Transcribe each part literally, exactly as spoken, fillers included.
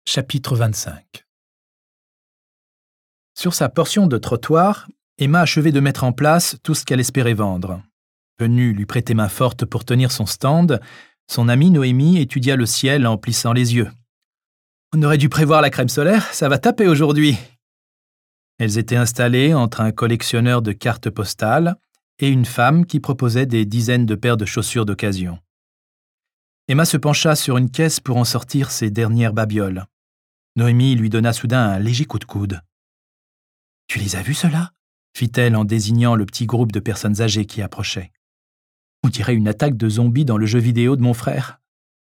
Chapitre vingt-cinq. Sur sa portion de trottoir, Emma achevait de mettre en place tout ce qu'elle espérait vendre. Venue lui prêter main forte pour tenir son stand, son amie Noémie étudia le ciel en plissant les yeux. « On aurait dû prévoir la crème solaire, ça va taper aujourd'hui !» Elles étaient installées entre un collectionneur de cartes postales et une femme qui proposait des dizaines de paires de chaussures d'occasion. Emma se pencha sur une caisse pour en sortir ses dernières babioles. Noémie lui donna soudain un léger coup de coude. « Tu les as vus, ceux-là » fit-elle en désignant le petit groupe de personnes âgées qui approchaient. « On dirait une attaque de zombies dans le jeu vidéo de mon frère. »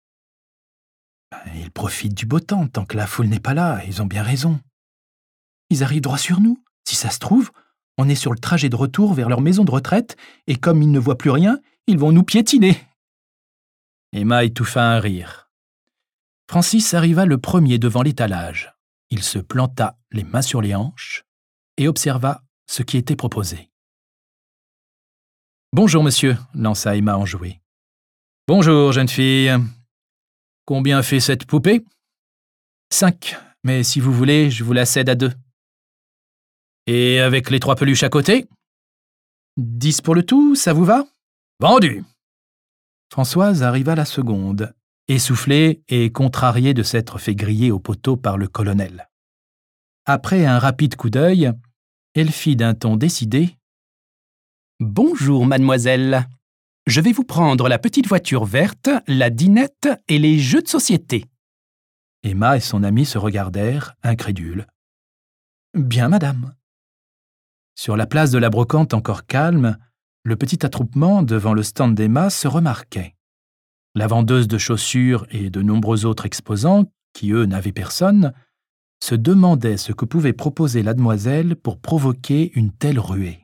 Ils profitent du beau temps tant que la foule n'est pas là, ils ont bien raison. Ils arrivent droit sur nous. Si ça se trouve, on est sur le trajet de retour vers leur maison de retraite et comme ils ne voient plus rien, ils vont nous piétiner. Emma étouffa un rire. Francis arriva le premier devant l'étalage. Il se planta les mains sur les hanches et observa ce qui était proposé. « Bonjour, monsieur », lança Emma enjouée. « Bonjour, jeune fille. Combien fait cette poupée ?»« Cinq, mais si vous voulez, je vous la cède à deux. »« Et avec les trois peluches à côté ?»« Dix pour le tout, ça vous va ?»« Vendu !» Françoise arriva la seconde, essoufflée et contrariée de s'être fait griller au poteau par le colonel. Après un rapide coup d'œil, elle fit d'un ton décidé « Bonjour, mademoiselle. Je vais vous prendre la petite voiture verte, la dinette et les jeux de société. » Emma et son amie se regardèrent, incrédules. « Bien, madame. » Sur la place de la Brocante encore calme, le petit attroupement devant le stand d'Emma se remarquait. La vendeuse de chaussures et de nombreux autres exposants, qui eux n'avaient personne, se demandaient ce que pouvait proposer la demoiselle pour provoquer une telle ruée.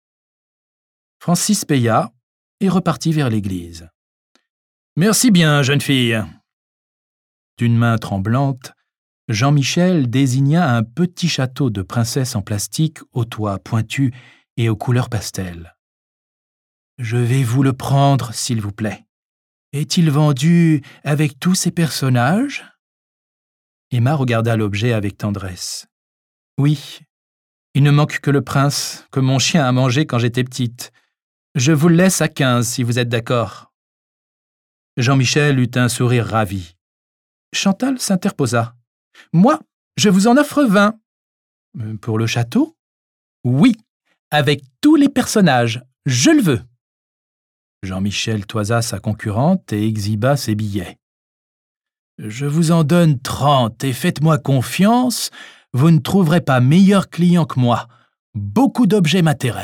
Francis paya et repartit vers l'église. « Merci bien, jeune fille !» D'une main tremblante, Jean-Michel désigna un petit château de princesse en plastique au toit pointu et aux couleurs pastel. « Je vais vous le prendre, s'il vous plaît. Est-il vendu avec tous ces personnages ?» Emma regarda l'objet avec tendresse. « Oui, il ne manque que le prince, que mon chien a mangé quand j'étais petite. Je vous le laisse à quinze, si vous êtes d'accord. » Jean-Michel eut un sourire ravi. Chantal s'interposa. « Moi, je vous en offre vingt. »« Pour le château ?»« Oui, avec tous les personnages. Je le veux. » Jean-Michel toisa sa concurrente et exhiba ses billets. « Je vous en donne trente et faites-moi confiance, vous ne trouverez pas meilleur client que moi. Beaucoup d'objets m'intéressent. »«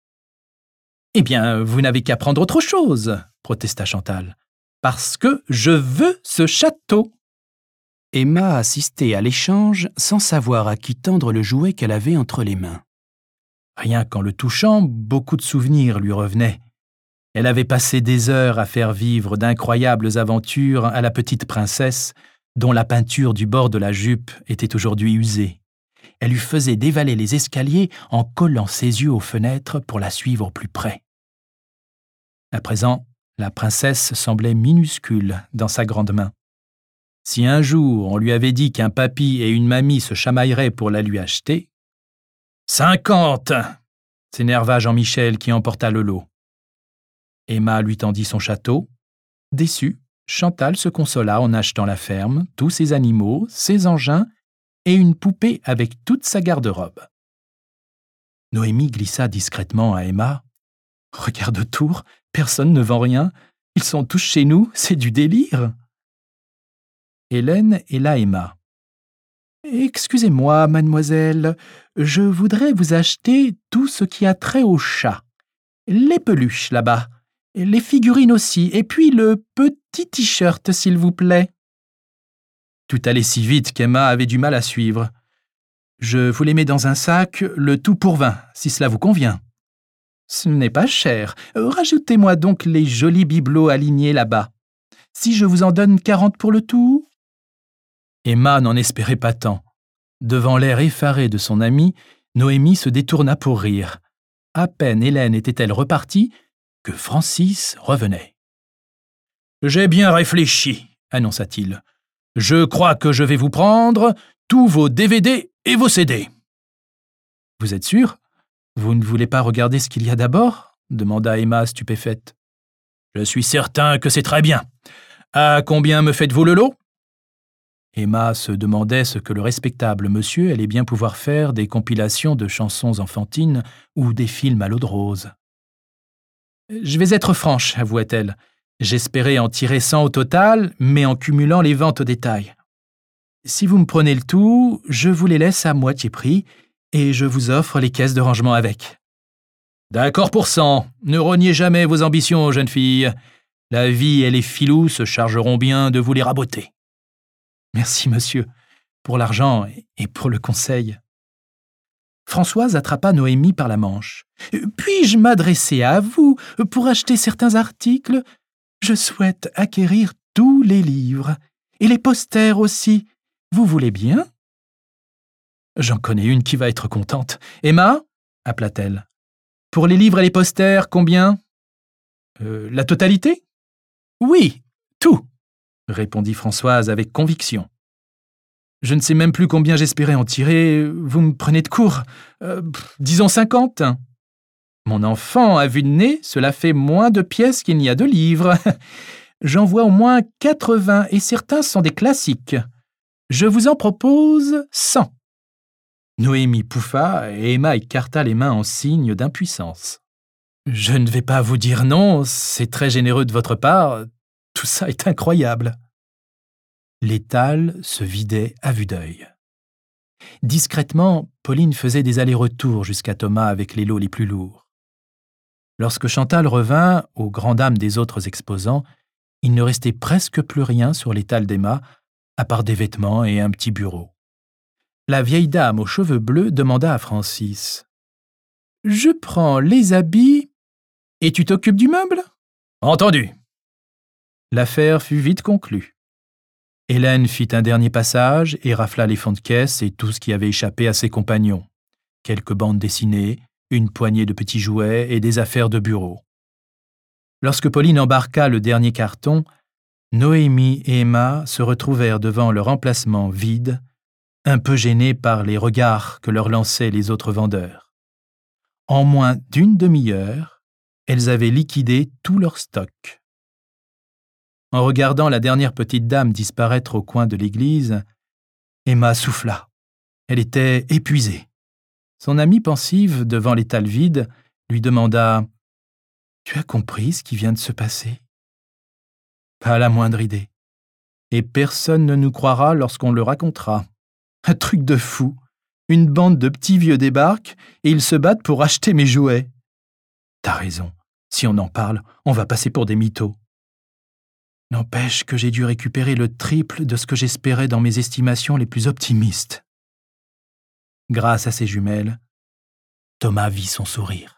Eh bien, vous n'avez qu'à prendre autre chose, » protesta Chantal. « Parce que je veux ce château. » Emma assistait à l'échange sans savoir à qui tendre le jouet qu'elle avait entre les mains. Rien qu'en le touchant, beaucoup de souvenirs lui revenaient. Elle avait passé des heures à faire vivre d'incroyables aventures à la petite princesse, dont la peinture du bord de la jupe était aujourd'hui usée. Elle lui faisait dévaler les escaliers en collant ses yeux aux fenêtres pour la suivre au plus près. À présent, la princesse semblait minuscule dans sa grande main. Si un jour on lui avait dit qu'un papy et une mamie se chamailleraient pour la lui acheter... « Cinquante !» s'énerva Jean-Michel qui emporta le lot. Emma lui tendit son château. Déçue, Chantal se consola en achetant la ferme, tous ses animaux, ses engins et une poupée avec toute sa garde-robe. Noémie glissa discrètement à Emma. « Regarde autour, personne ne vend rien. Ils sont tous chez nous, c'est du délire. » Hélène héla Emma. « Excusez-moi, mademoiselle, je voudrais vous acheter tout ce qui a trait au chat. Les peluches là-bas. Les figurines aussi, et puis le petit t-shirt, s'il vous plaît. » Tout allait si vite qu'Emma avait du mal à suivre. « Je vous les mets dans un sac, le tout pour vingt, si cela vous convient. »« Ce n'est pas cher. Rajoutez-moi donc les jolis bibelots alignés là-bas. Si je vous en donne quarante pour le tout ?» Emma n'en espérait pas tant. Devant l'air effaré de son amie, Noémie se détourna pour rire. À peine Hélène était-elle repartie que Francis revenait. « J'ai bien réfléchi, » annonça-t-il. Je crois que je vais vous prendre tous vos D V D et vos C D. » « Vous êtes sûr ? Vous ne voulez pas regarder ce qu'il y a d'abord » demanda Emma stupéfaite. « Je suis certain que c'est très bien. À combien me faites-vous le lot ?» Emma se demandait ce que le respectable monsieur allait bien pouvoir faire des compilations de chansons enfantines ou des films à l'eau de rose. « Je vais être franche, avouait-elle. J'espérais en tirer cent au total, mais en cumulant les ventes au détail. Si vous me prenez le tout, je vous les laisse à moitié prix et je vous offre les caisses de rangement avec. »« D'accord pour cent. Ne reniez jamais vos ambitions, jeune fille. La vie et les filous se chargeront bien de vous les raboter. »« Merci, monsieur, pour l'argent et pour le conseil. » Françoise attrapa Noémie par la manche. « Puis-je m'adresser à vous pour acheter certains articles ? Je souhaite acquérir tous les livres, et les posters aussi. Vous voulez bien ? » « J'en connais une qui va être contente. Emma ?» appela-t-elle. « Pour les livres et les posters, combien ? euh, La totalité ? » ?»« Oui, tout !» répondit Françoise avec conviction. « Je ne sais même plus combien j'espérais en tirer. Vous me prenez de court. Euh, disons cinquante. Mon enfant, à vue de nez, cela fait moins de pièces qu'il n'y a de livres. J'en vois au moins quatre-vingts et certains sont des classiques. Je vous en propose cent. » Noémie pouffa et Emma écarta les mains en signe d'impuissance. « Je ne vais pas vous dire non, c'est très généreux de votre part. Tout ça est incroyable. » L'étal se vidait à vue d'œil. Discrètement, Pauline faisait des allers-retours jusqu'à Thomas avec les lots les plus lourds. Lorsque Chantal revint, aux grandes dames des autres exposants, il ne restait presque plus rien sur l'étal d'Emma, à part des vêtements et un petit bureau. La vieille dame aux cheveux bleus demanda à Francis. « Je prends les habits et tu t'occupes du meuble ? » ?»« Entendu. » L'affaire fut vite conclue. Hélène fit un dernier passage et rafla les fonds de caisse et tout ce qui avait échappé à ses compagnons. Quelques bandes dessinées, une poignée de petits jouets et des affaires de bureau. Lorsque Pauline embarqua le dernier carton, Noémie et Emma se retrouvèrent devant leur emplacement vide, un peu gênés par les regards que leur lançaient les autres vendeurs. En moins d'une demi-heure, elles avaient liquidé tout leur stock. En regardant la dernière petite dame disparaître au coin de l'église, Emma souffla. Elle était épuisée. Son amie pensive, devant l'étal vide, lui demanda « Tu as compris ce qui vient de se passer ?» Pas la moindre idée. Et personne ne nous croira lorsqu'on le racontera. Un truc de fou. Une bande de petits vieux débarquent et ils se battent pour acheter mes jouets. T'as raison. Si on en parle, on va passer pour des mythos. N'empêche que j'ai dû récupérer le triple de ce que j'espérais dans mes estimations les plus optimistes. Grâce à ses jumelles, Thomas vit son sourire.